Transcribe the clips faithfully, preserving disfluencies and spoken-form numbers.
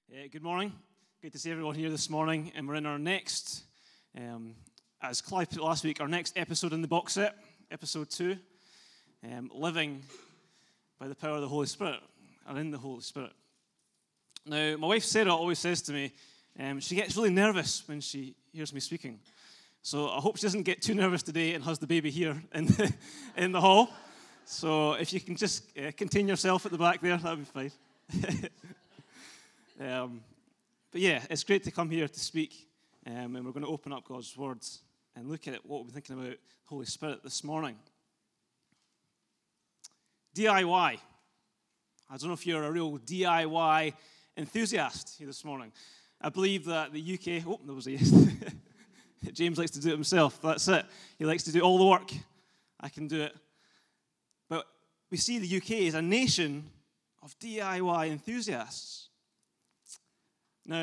Uh, good morning. Good to see everyone here this morning. And we're in our next, um, as Clive put it last week, our next episode in the box set, episode two, um, Living by the Power of the Holy Spirit, or in the Holy Spirit. Now, my wife Sarah always says to me, um, she gets really nervous when she hears me speaking. So I hope she doesn't get too nervous today and has the baby here in the, in the hall. So if you can just uh, contain yourself at the back there, that would be fine. Um, but yeah, it's great to come here to speak, um, and we're going to open up God's words and look at what we're thinking about Holy Spirit this morning. D I Y. I don't know if you're a real D I Y enthusiast here this morning. I believe that the U K, oh, there was a yes. James likes to do it himself. That's it. He likes to do all the work. I can do it. But we see the U K as a nation of D I Y enthusiasts. Now,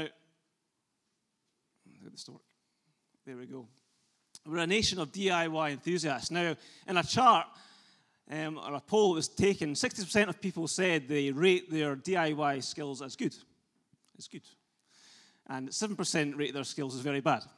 get this to work. There we go. We're a nation of D I Y enthusiasts. Now, in a chart um, or a poll that was taken, sixty percent of people said they rate their D I Y skills as good. It's good. And seven percent rate their skills as very bad.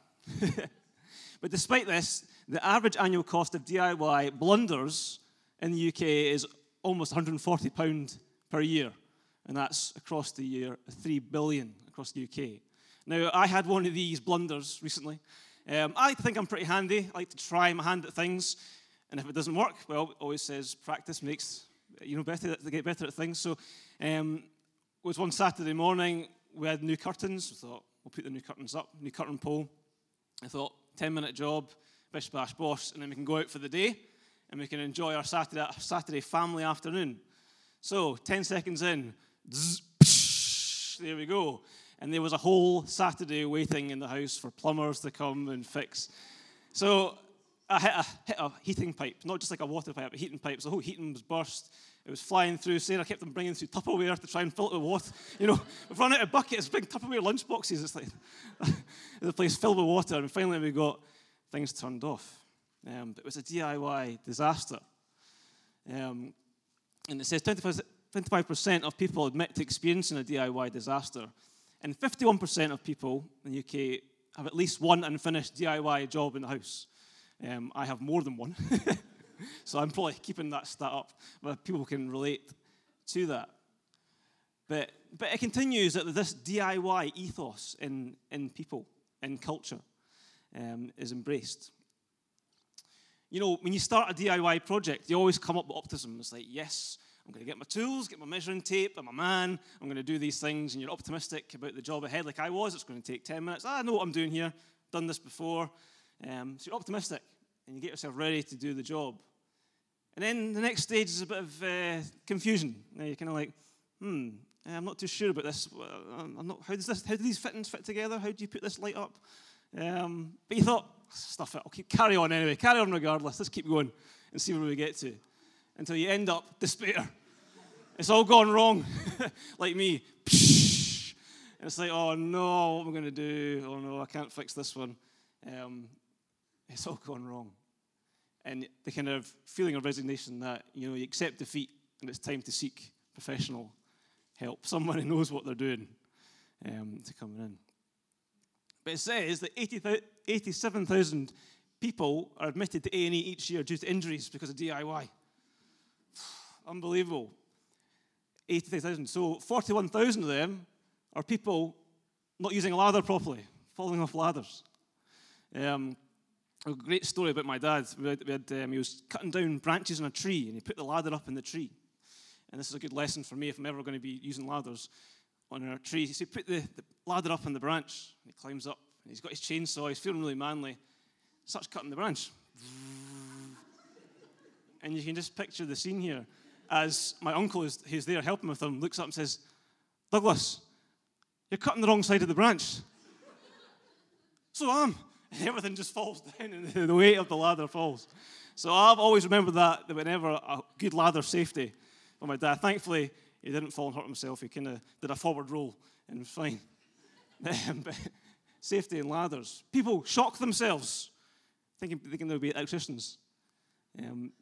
But despite this, the average annual cost of D I Y blunders in the U K is almost one hundred forty pounds per year. And that's across the year, three billion dollars across the U K. Now, I had one of these blunders recently. Um, I like to think I'm pretty handy. I like to try my hand at things. And if it doesn't work, well, it always says practice makes, you know, better to get better at things. So um, it was one Saturday morning, we had new curtains. We thought, we'll put the new curtains up, new curtain pole. I thought, ten-minute job, bish, bash, bosh, and then we can go out for the day, and we can enjoy our Saturday, Saturday family afternoon. So, ten seconds in, zzz, psh, there we go. And there was a whole Saturday waiting in the house for plumbers to come and fix. So I hit a, hit a heating pipe, not just like a water pipe, a heating pipe. So the whole heating was burst. It was flying through. Sarah kept them bringing through Tupperware to try and fill it with water. You know, we've run out of buckets, big Tupperware lunch boxes. It's like the place filled with water. And finally we got things turned off. Um, but it was a D I Y disaster. Um, and it says twenty-five percent of people admit to experiencing a D I Y disaster. And fifty-one percent of people in the U K have at least one unfinished D I Y job in the house. Um, I have more than one. So I'm probably keeping that stat up, but people can relate to that. But but it continues that this D I Y ethos in, in people, in culture, um, is embraced. You know, when you start a D I Y project, you always come up with optimism. It's like, yes, I'm going to get my tools, get my measuring tape, I'm a man, I'm going to do these things, and you're optimistic about the job ahead like I was. It's going to take ten minutes. I know what I'm doing here, done this before. Um, so you're optimistic, and you get yourself ready to do the job. And then the next stage is a bit of uh, confusion. Now you're kind of like, hmm, I'm not too sure about this. I'm not. How does this? How do these fittings fit together? How do you put this light up? Um, but you thought, stuff it. I'll keep carry on anyway. Carry on regardless. Let's keep going and see where we get to, until you end up despair. It's all gone wrong, like me. And it's like, oh no, what am I going to do? Oh no, I can't fix this one. Um, it's all gone wrong. And the kind of feeling of resignation that, you know, you accept defeat and it's time to seek professional help, someone who knows what they're doing, um, to come in. But it says that eighty-seven thousand people are admitted to A and E each year due to injuries because of D I Y. Unbelievable. eighty thousand. So forty-one thousand of them are people not using a ladder properly, falling off ladders. Um, a great story about my dad. We had, we had, um, he was cutting down branches on a tree, and he put the ladder up in the tree. And this is a good lesson for me if I'm ever going to be using ladders on a tree. So he put the, the ladder up on the branch, and he climbs up, and he's got his chainsaw, he's feeling really manly, starts cutting the branch. And you can just picture the scene here as my uncle, who's, who's there helping with him, looks up and says, Douglas, you're cutting the wrong side of the branch. So I am. And everything just falls down, and the weight of the ladder falls. So I've always remembered that, that whenever a good ladder safety for my dad, thankfully, he didn't fall and hurt himself. He kind of did a forward roll, and it was fine. But safety and ladders. People shock themselves, thinking, thinking they'll be electricians. Um,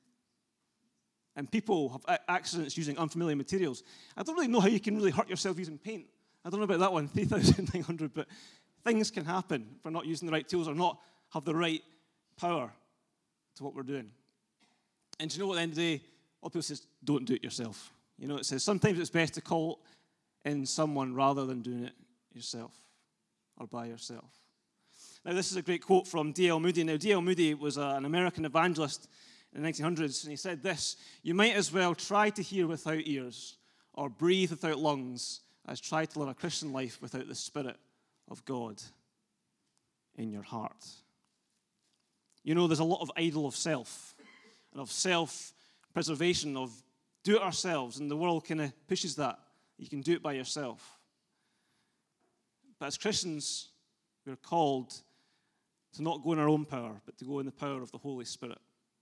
and people have accidents using unfamiliar materials. I don't really know how you can really hurt yourself using paint. I don't know about that one, three thousand nine hundred, but things can happen if we're not using the right tools or not have the right power to what we're doing. And do you know what, at the end of the day, a lot of people says, don't do it yourself. You know, it says sometimes it's best to call in someone rather than doing it yourself or by yourself. Now, this is a great quote from D L Moody. Now, D L Moody was a, an American evangelist in the nineteen hundreds, and he said this: "You might as well try to hear without ears or breathe without lungs as try to live a Christian life without the Spirit of God in your heart." You know, there's a lot of idol of self and of self-preservation, of do it ourselves, and the world kind of pushes that. You can do it by yourself. But as Christians, we're called to not go in our own power, but to go in the power of the Holy Spirit.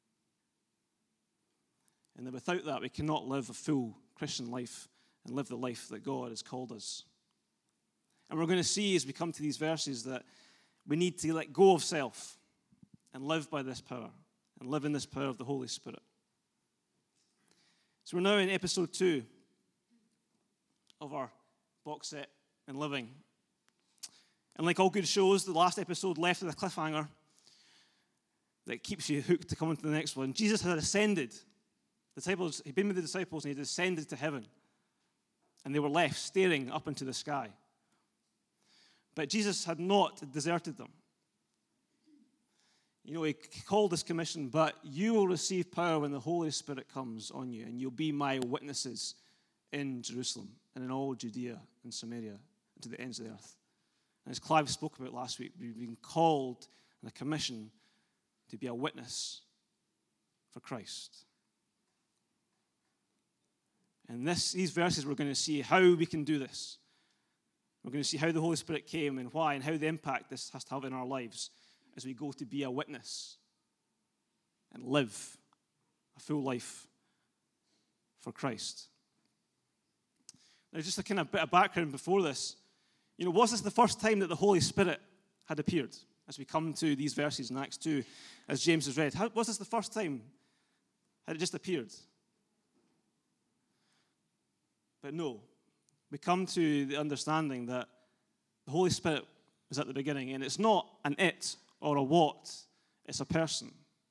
And that without that, we cannot live a full Christian life and live the life that God has called us. And we're going to see as we come to these verses that we need to let go of self and live by this power and live in this power of the Holy Spirit. So we're now in episode two of our box set and living. And like all good shows, the last episode left with a cliffhanger that keeps you hooked to come into the next one. Jesus had ascended. The disciples, he'd been with the disciples and he had ascended to heaven. And they were left staring up into the sky. But Jesus had not deserted them. You know, he called this commission, but you will receive power when the Holy Spirit comes on you, and you'll be my witnesses in Jerusalem and in all Judea and Samaria and to the ends of the earth. And as Clive spoke about last week, we've been called and a commission to be a witness for Christ. And this, these verses, we're going to see how we can do this. We're going to see how the Holy Spirit came and why and how the impact this has to have in our lives as we go to be a witness and live a full life for Christ. Now, just a kind of bit of background before this. You know, was this the first time that the Holy Spirit had appeared? As we come to these verses in Acts two, as James has read. How, was this the first time? Had it just appeared? But no. We come to the understanding that the Holy Spirit was at the beginning, and it's not an it or a what, it's a person.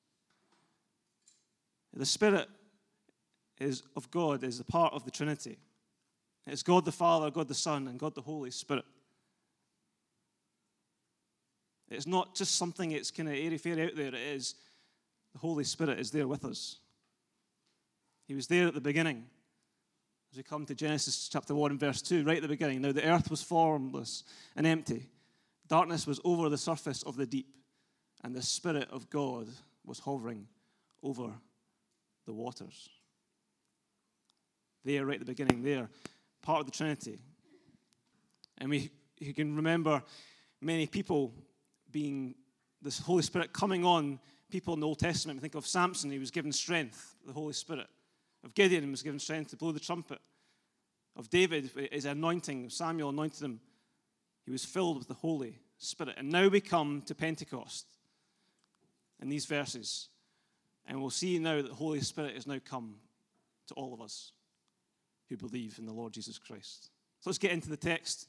The Spirit is of God is a part of the Trinity. It's God the Father, God the Son, and God the Holy Spirit. It's not just something that's kind of airy-fairy out there. It is the Holy Spirit is there with us. He was there at the beginning. As we come to Genesis chapter one and verse two, right at the beginning. Now the earth was formless and empty. Darkness was over the surface of the deep, and the Spirit of God was hovering over the waters. There, right at the beginning, there, part of the Trinity. And we you can remember many people being, this Holy Spirit coming on people in the Old Testament. We think of Samson, he was given strength, the Holy Spirit. Of Gideon, he was given strength to blow the trumpet. Of David, his anointing, Samuel anointed him. He was filled with the Holy Spirit. And now we come to Pentecost in these verses. And we'll see now that the Holy Spirit has now come to all of us who believe in the Lord Jesus Christ. So let's get into the text.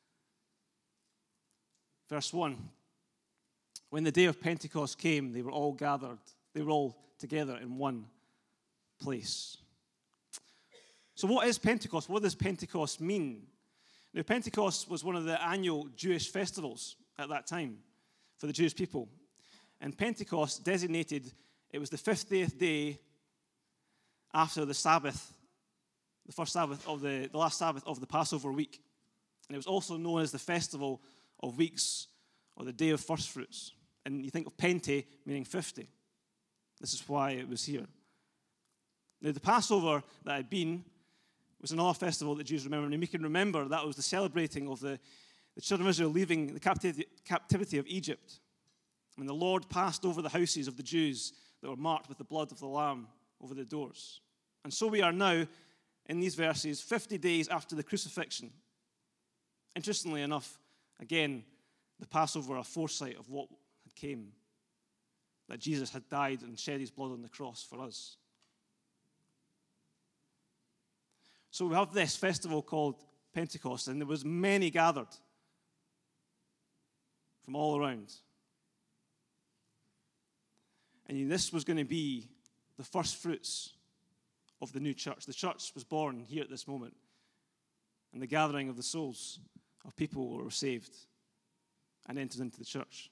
Verse one. When the day of Pentecost came, they were all gathered. They were all together in one place. So what is Pentecost? What does Pentecost mean? Now, Pentecost was one of the annual Jewish festivals at that time for the Jewish people. And Pentecost designated, it was the fiftieth day after the Sabbath, the first Sabbath of the, the last Sabbath of the Passover week. And it was also known as the Festival of Weeks, or the Day of First Fruits. And you think of Pente, meaning fifty. This is why it was here. Now, the Passover that had been was another festival that Jews remember. And we can remember that was the celebrating of the, the children of Israel leaving the captivity, captivity of Egypt. When the Lord passed over the houses of the Jews that were marked with the blood of the Lamb over the doors. And so we are now, in these verses, fifty days after the crucifixion. Interestingly enough, again, the Passover, a foresight of what had came. That Jesus had died and shed his blood on the cross for us. So we have this festival called Pentecost, and there was many gathered from all around. And this was going to be the first fruits of the new church. The church was born here at this moment, and the gathering of the souls of people who were saved and entered into the church.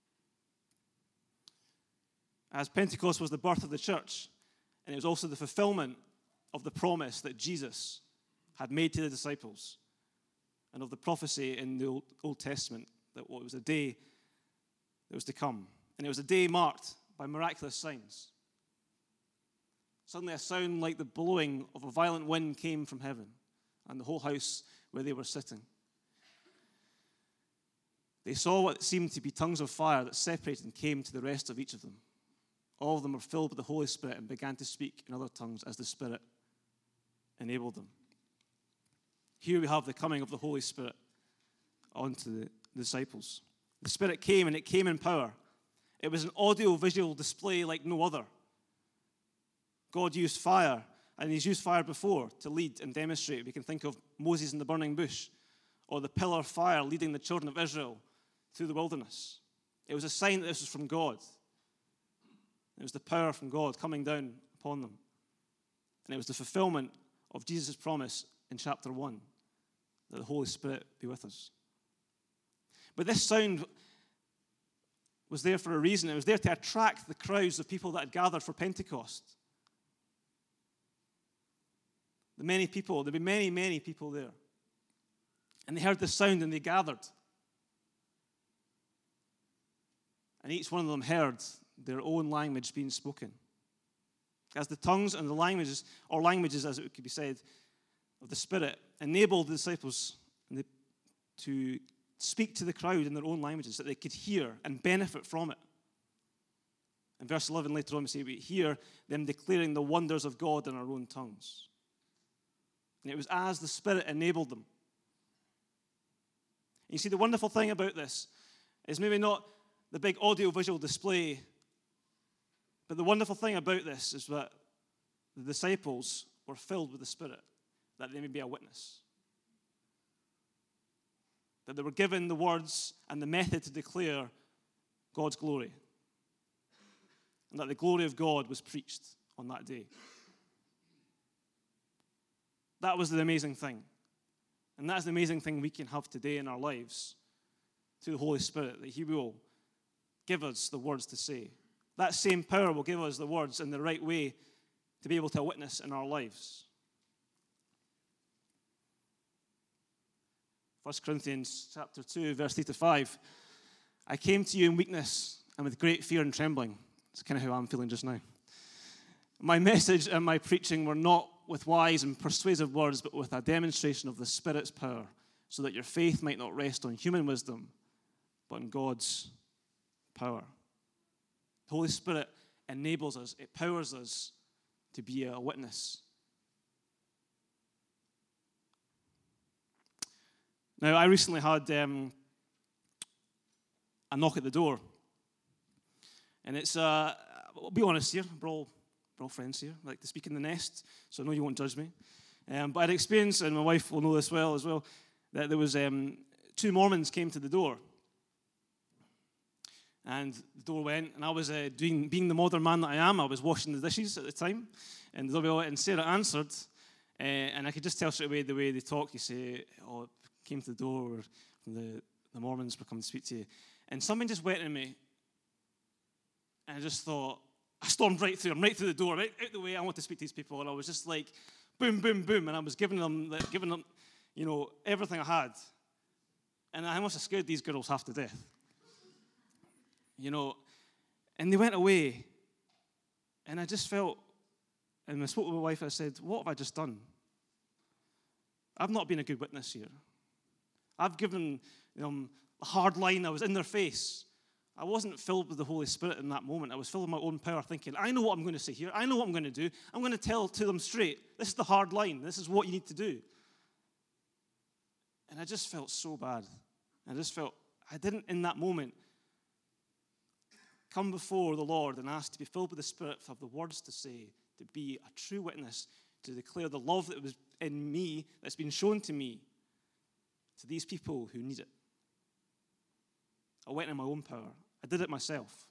As Pentecost was the birth of the church, and it was also the fulfillment of the promise that Jesus had made to the disciples, and of the prophecy in the Old, Old Testament that it was a day that was to come. And it was a day marked by miraculous signs. Suddenly a sound like the blowing of a violent wind came from heaven, and the whole house where they were sitting. They saw what seemed to be tongues of fire that separated and came to the rest of each of them. All of them were filled with the Holy Spirit and began to speak in other tongues as the Spirit enabled them. Here we have the coming of the Holy Spirit onto the disciples. The Spirit came, and it came in power. It was an audio-visual display like no other. God used fire, and he's used fire before to lead and demonstrate. We can think of Moses in the burning bush, or the pillar of fire leading the children of Israel through the wilderness. It was a sign that this was from God. It was the power from God coming down upon them. And it was the fulfillment of Jesus' promise in chapter one, that the Holy Spirit be with us. But this sound was there for a reason. It was there to attract the crowds of people that had gathered for Pentecost. The many people, there'd be many, many people there. And they heard the sound and they gathered. And each one of them heard their own language being spoken. As the tongues and the languages, or languages as it could be said, of the Spirit enabled the disciples to speak to the crowd in their own languages that they could hear and benefit from it. In verse eleven later on we say we hear them declaring the wonders of God in our own tongues. And it was as the Spirit enabled them. And you see, the wonderful thing about this is maybe not the big audio-visual display, but the wonderful thing about this is that the disciples were filled with the Spirit, that they may be a witness. That they were given the words and the method to declare God's glory. And that the glory of God was preached on that day. That was the amazing thing. And that's the amazing thing we can have today in our lives through the Holy Spirit, that he will give us the words to say. That same power will give us the words in the right way to be able to witness in our lives. First Corinthians chapter two, verse three to five. I came to you in weakness and with great fear and trembling. That's kind of how I'm feeling just now. My message and my preaching were not with wise and persuasive words, but with a demonstration of the Spirit's power, so that your faith might not rest on human wisdom, but on God's power. The Holy Spirit enables us, it powers us to be a witness. Now, I recently had um, a knock at the door. And it's, uh, I'll be honest here, we're all, we're all friends here, I like to speak in the nest, so I know you won't judge me. Um, but I had experience, and my wife will know this well as well, that there was um, two Mormons came to the door. And the door went, and I was uh, doing, being the modern man that I am, I was washing the dishes at the time. And the door went, and Sarah answered, uh, and I could just tell straight away the way they talk. You say, oh, came to the door, or the, the Mormons were coming to speak to you. And something just went in me, and I just thought, I stormed right through them, right through the door, right out the way. I want to speak to these people, and I was just like, boom, boom, boom, and I was giving them, giving them, you know, everything I had. And I must have scared these girls half to death. You know, and they went away, and I just felt, and I spoke with my wife, and I said, what have I just done? I've not been a good witness here. I've given them a hard line. I was in their face. I wasn't filled with the Holy Spirit in that moment. I was filled with my own power, thinking, I know what I'm going to say here. I know what I'm going to do. I'm going to tell to them straight, this is the hard line. This is what you need to do. And I just felt so bad. I just felt, I didn't in that moment come before the Lord and ask to be filled with the Spirit, to have the words to say, to be a true witness, to declare the love that was in me, that's been shown to me, to these people who need it. I went in my own power. I did it myself.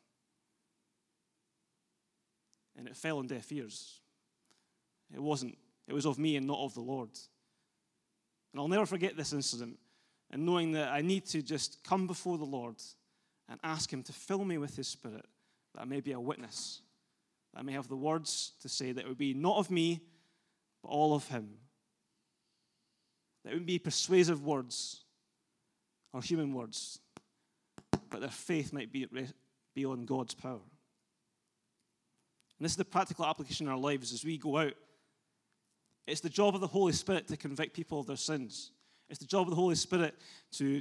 And it fell on deaf ears. It wasn't. It was of me and not of the Lord. And I'll never forget this incident, and knowing that I need to just come before the Lord and ask him to fill me with his Spirit, that I may be a witness, that I may have the words to say, that it would be not of me, but all of him. That it wouldn't be persuasive words or human words, but their faith might be, be on God's power. And this is the practical application in our lives as we go out. It's the job of the Holy Spirit to convict people of their sins. It's the job of the Holy Spirit to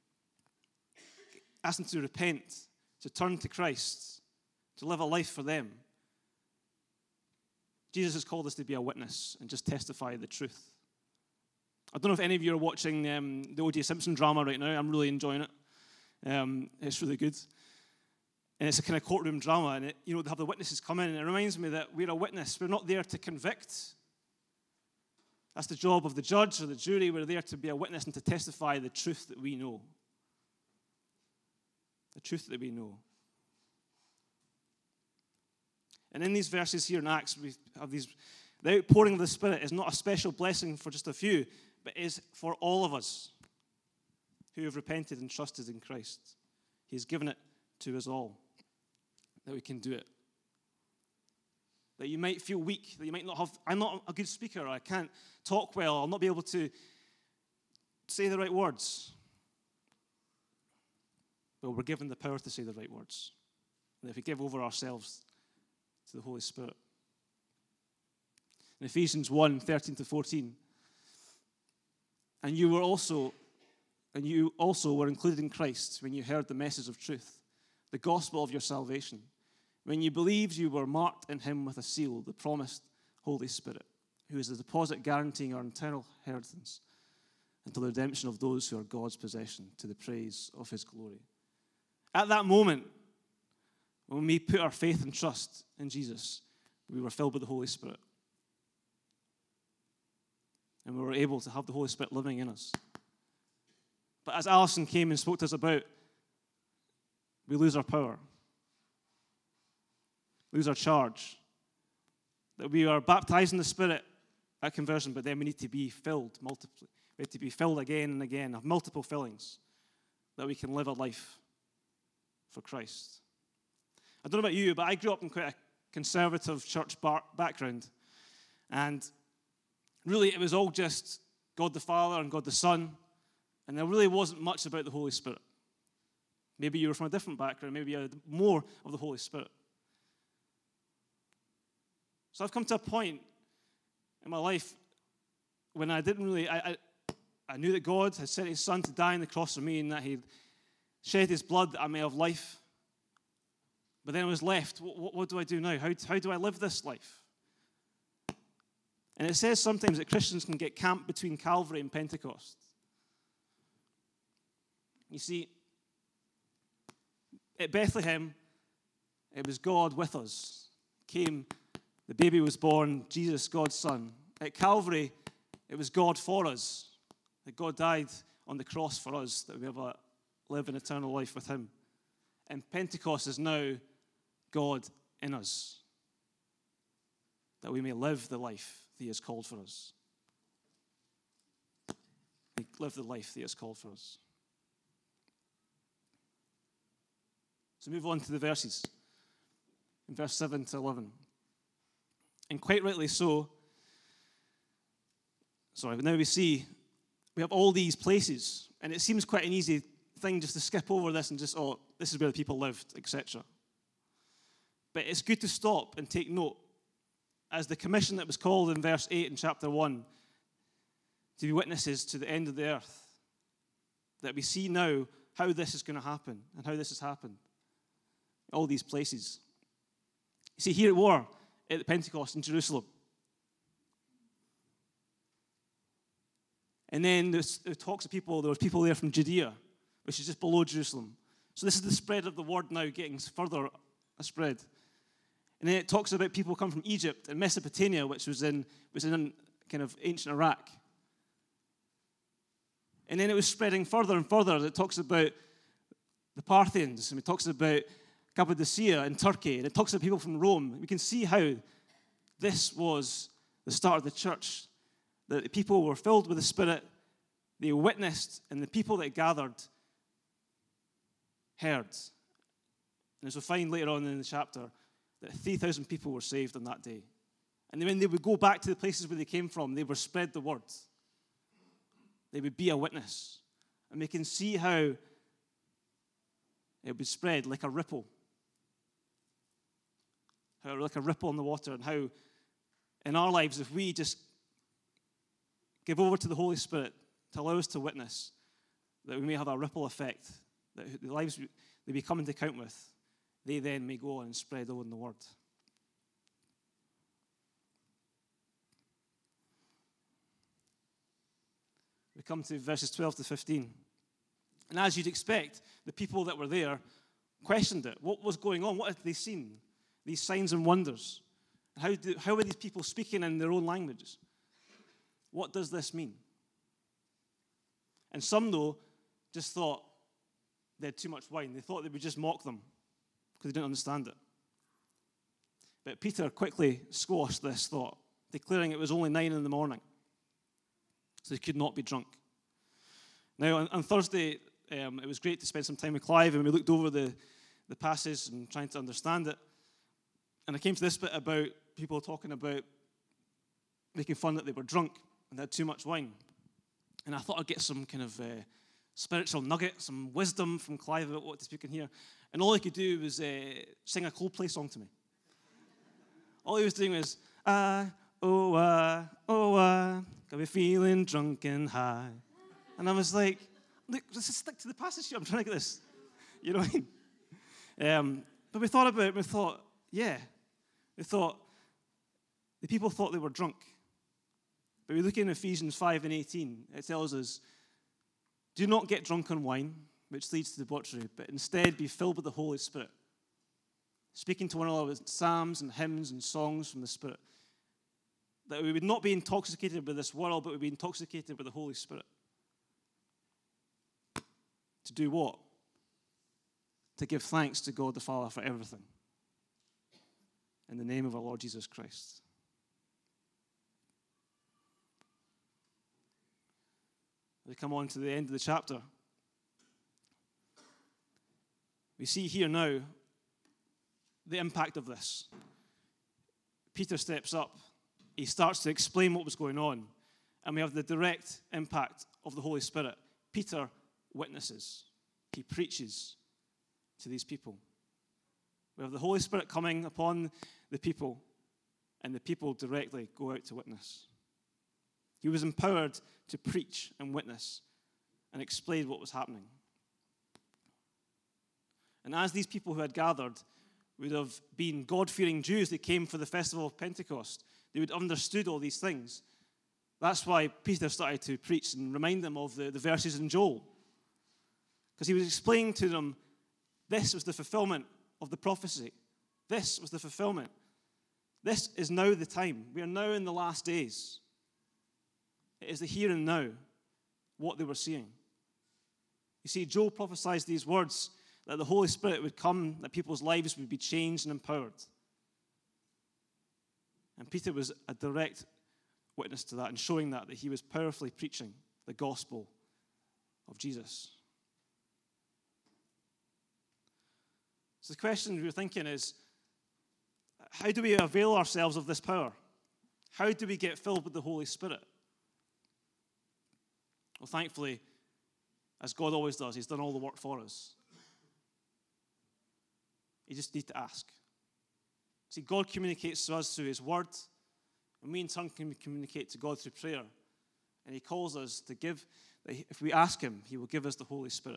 ask them to repent, to turn to Christ, to live a life for them. Jesus has called us to be a witness and just testify the truth. I don't know if any of you are watching um, the O J Simpson drama right now. I'm really enjoying it. Um, it's really good. And it's a kind of courtroom drama, and it, you know, they have the witnesses come in, and it reminds me that we're a witness. We're not there to convict. That's the job of the judge or the jury. We're there to be a witness and to testify the truth that we know. The truth that we know. And in these verses here in Acts, we have these, the outpouring of the Spirit is not a special blessing for just a few, but is for all of us who have repented and trusted in Christ. He's given it to us all, that we can do it. That you might feel weak, that you might not have, I'm not a good speaker, or I can't talk well, I'll not be able to say the right words. Well, we're given the power to say the right words. And if we give over ourselves to the Holy Spirit. In Ephesians one, thirteen to fourteen, and you were also, and you also were included in Christ when you heard the message of truth, the gospel of your salvation. When you believed, you were marked in him with a seal, the promised Holy Spirit, who is the deposit guaranteeing our eternal inheritance until the redemption of those who are God's possession, to the praise of his glory. At that moment, when we put our faith and trust in Jesus, we were filled with the Holy Spirit. And we were able to have the Holy Spirit living in us. But as Alison came and spoke to us about, we lose our power. Lose our charge. That we are baptized in the Spirit at conversion, but then we need to be filled multiply. We have to be filled again and again, have multiple fillings, that we can live a life for Christ. I don't know about you, but I grew up in quite a conservative church bar- background. And really, it was all just God the Father and God the Son. And there really wasn't much about the Holy Spirit. Maybe you were from a different background. Maybe you had more of the Holy Spirit. So I've come to a point in my life when I didn't really, I, I, I knew that God had sent his Son to die on the cross for me and that he'd shed his blood that I may have life. But then I was left, what, what, what do I do now? How, how do I live this life? And it says sometimes that Christians can get camped between Calvary and Pentecost. You see, at Bethlehem, it was God with us. Came, the baby was born, Jesus, God's Son. At Calvary, it was God for us. That God died on the cross for us, that we have a live an eternal life with him. And Pentecost is now God in us, that we may live the life that he has called for us. Live the life that he has called for us. So move on to the verses. In verse seven to eleven. And quite rightly so, sorry, but now we see we have all these places, and it seems quite an easy thing just to skip over this and just, oh, this is where the people lived, et cetera. But it's good to stop and take note, as the commission that was called in verse eight in chapter one, to be witnesses to the end of the earth, that we see now how this is going to happen and how this has happened. All these places. You see, here it were at the Pentecost in Jerusalem. And then there's, there talks of people, there were people there from Judea, which is just below Jerusalem. So this is the spread of the word now getting further spread. And then it talks about people come from Egypt and Mesopotamia, which was in was in kind of ancient Iraq. And then it was spreading further and further. It talks about the Parthians, and it talks about Cappadocia in Turkey, and it talks about people from Rome. We can see how this was the start of the church, that the people were filled with the Spirit, they witnessed, and the people that gathered heard. And as we'll find later on in the chapter, that three thousand people were saved on that day. And when they would go back to the places where they came from, they would spread the word. They would be a witness. And we can see how it would spread like a ripple. How like a ripple in the water, and how in our lives, if we just give over to the Holy Spirit to allow us to witness, that we may have a ripple effect, that the lives they be coming to count with, they then may go on and spread on the word. We come to verses twelve to fifteen. And as you'd expect, the people that were there questioned it. What was going on? What had they seen? These signs and wonders. How, do, how were these people speaking in their own languages? What does this mean? And some, though, just thought they had too much wine. They thought they would just mock them because they didn't understand it. But Peter quickly squashed this thought, declaring it was only nine in the morning, so they could not be drunk. Now, on, on Thursday, um, it was great to spend some time with Clive, and we looked over the, the passage and trying to understand it. And I came to this bit about people talking about making fun that they were drunk and they had too much wine. And I thought I'd get some kind of uh, spiritual nugget, some wisdom from Clive about what to speak in here. And all he could do was uh, sing a Coldplay song to me. All he was doing was, ah, oh, ah, oh, ah, got me feeling drunk and high. And I was like, look, let's just stick to the passage here. I'm trying to get this. You know what I mean? Um, but we thought about it, we thought, yeah. We thought, the people thought they were drunk. But we look in Ephesians five and eighteen, it tells us, do not get drunk on wine, which leads to debauchery, but instead be filled with the Holy Spirit, speaking to one another with psalms and hymns and songs from the Spirit, that we would not be intoxicated by this world, but we'd be intoxicated by the Holy Spirit. To do what? To give thanks to God the Father for everything. In the name of our Lord Jesus Christ. We come on to the end of the chapter. We see here now the impact of this. Peter steps up. He starts to explain what was going on. And we have the direct impact of the Holy Spirit. Peter witnesses. He preaches to these people. We have the Holy Spirit coming upon the people, and the people directly go out to witness. He was empowered to preach and witness and explain what was happening. And as these people who had gathered would have been God-fearing Jews that came for the festival of Pentecost, they would have understood all these things. That's why Peter started to preach and remind them of the, the verses in Joel. Because he was explaining to them, this was the fulfillment of the prophecy. This was the fulfillment. This is now the time. We are now in the last days. It is the here and now, what they were seeing. You see, Joel prophesied these words, that the Holy Spirit would come, that people's lives would be changed and empowered. And Peter was a direct witness to that and showing that, that he was powerfully preaching the gospel of Jesus. So the question we're thinking is, how do we avail ourselves of this power? How do we get filled with the Holy Spirit? Well, thankfully, as God always does, he's done all the work for us. You just need to ask. See, God communicates to us through his word, and we in turn can communicate to God through prayer. And he calls us to give, if we ask him, he will give us the Holy Spirit.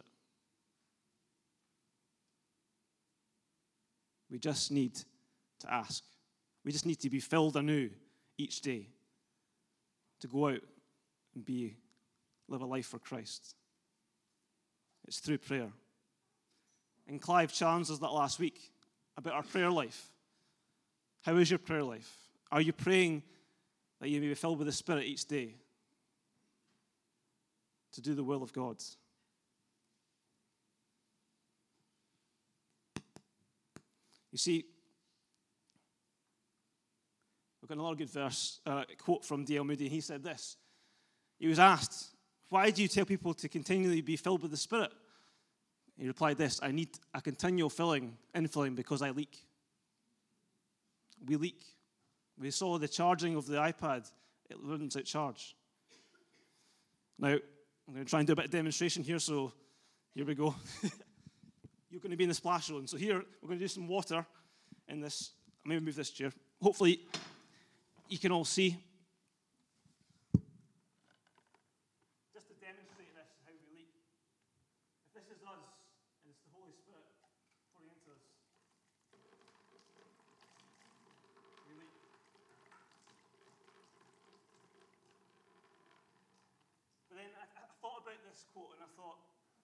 We just need to ask. We just need to be filled anew each day to go out and be live a life for Christ. It's through prayer. And Clive challenged us that last week about our prayer life. How is your prayer life? Are you praying that you may be filled with the Spirit each day? to do the will of God. You see, we've got another good verse, uh, a quote from D L Moody, and he said this. He was asked, why do you tell people to continually be filled with the Spirit? He replied this, I need a continual filling, infilling, because I leak. We leak. We saw the charging of the iPad. It runs out charge. Now, I'm going to try and do a bit of demonstration here, so here we go. You're going to be in the splash zone. So here, we're going to do some water in this. I'll maybe move this chair. Hopefully, you can all see. Just to demonstrate this, how we leak. If this is us, and it's the Holy Spirit pouring into us, we leak. But then I, I thought about this quote, and I thought,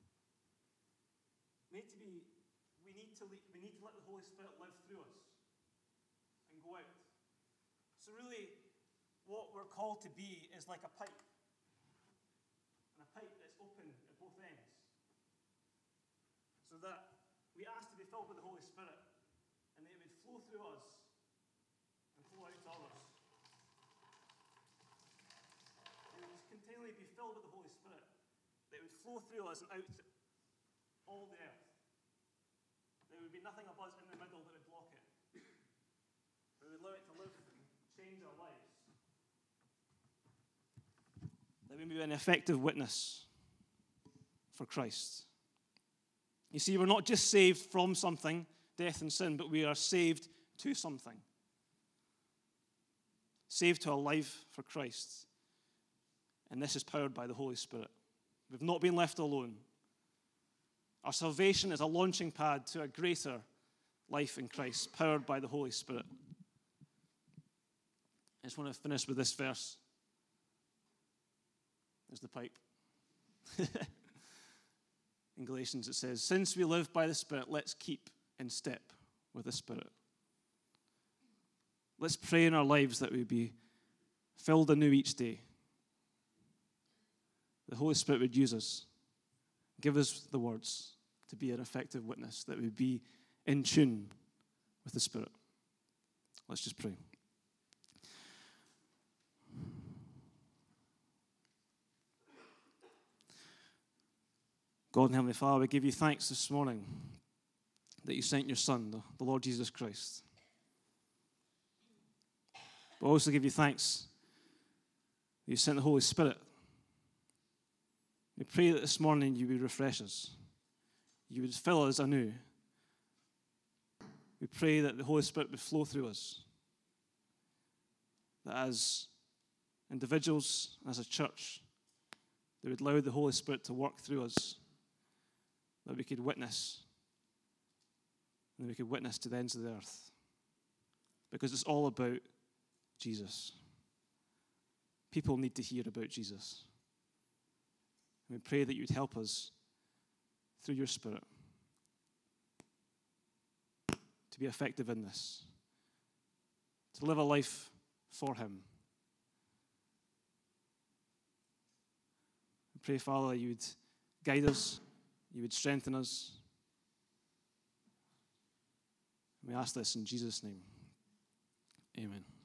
we need to be, we need to leak, we need to let the Holy Spirit live through us and go out. So really, what we're called to be is like a pipe. And a pipe that's open at both ends. So that we ask to be filled with the Holy Spirit, and that it would flow through us and flow out to others. And we would continually be filled with the Holy Spirit, that it would flow through us and out to all the earth. There would be nothing of us in the middle that would block it. We would allow it to live and change our lives. That we would be an effective witness for Christ. You see, we're not just saved from something, death and sin, but we are saved to something. Saved to a life for Christ. And this is powered by the Holy Spirit. We've not been left alone. Our salvation is a launching pad to a greater life in Christ, powered by the Holy Spirit. I just want to finish with this verse. There's the pipe. In Galatians it says, since we live by the Spirit, let's keep in step with the Spirit. Let's pray in our lives that we be filled anew each day. The Holy Spirit would use us. Give us the words to be an effective witness, that we be in tune with the Spirit. Let's just pray. God and Heavenly Father, we give you thanks this morning that you sent your Son, the, the Lord Jesus Christ. But also give you thanks that you sent the Holy Spirit. We pray that this morning you would refresh us. You would fill us anew. We pray that the Holy Spirit would flow through us. That as individuals, as a church, they would allow the Holy Spirit to work through us. That we could witness. And that we could witness to the ends of the earth. Because it's all about Jesus. People need to hear about Jesus. And we pray that you would help us through your Spirit to be effective in this, to live a life for him. We pray, Father, you would guide us, you would strengthen us. We ask this in Jesus' name. Amen.